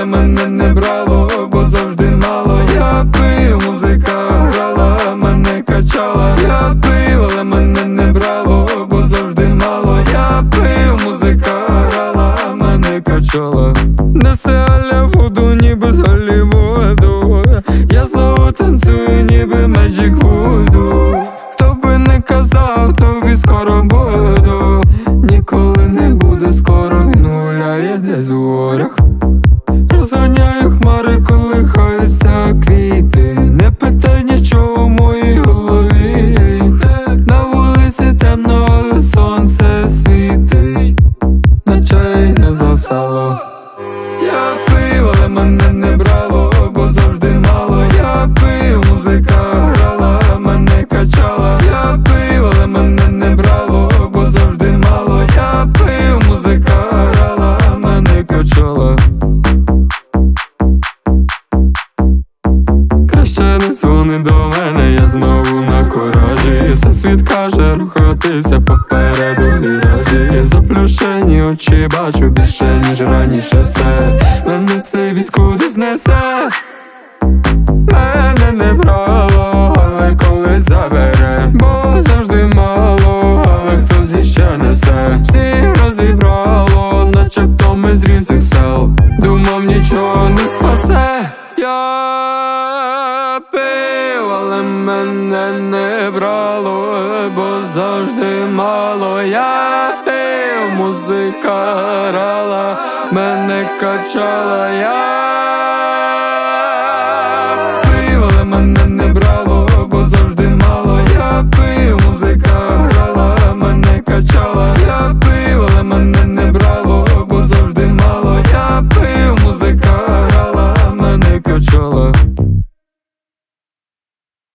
але мене не брало, бо завжди мало. Я пив, музика грала, мене качала. Я пив, але мене не брало, бо завжди мало. Я пив, музика грала, мене качала. Несе Голлівуду, ніби з Голлівуду. Я знову танцюю, ніби Magic Voodoo. Хто би не казав, тобі скоро буду. Ніколи не буде скоро, він гуляє десь у горах. Розганяю хмари, колихаються квіти. Не питай нічого в моїй голові. На вулиці темно, але сонце світить, наче й не згасало. Я пив, але мене не брало, бо завжди мало. Я пив, музика грала, мене качала. Я пив, але мене не брало, бо завжди мало. Я пив, музика грала, мене качала. Краще не дзвони до мене, я знову на коражі. Все світ каже, рухатися попереду віражі. Заплющені очі бачу більше, ніж раніше все. Мене це відкуди знесе. Мене не брало, але колись забере. Бо завжди мало, але хтось іще несе. Всіх розібрало, начебто ми з різних сел. Думав, нічого не спасе. Я пив, але мене не брало, бо завжди мало. Я пив, музика грала, мене качала. Я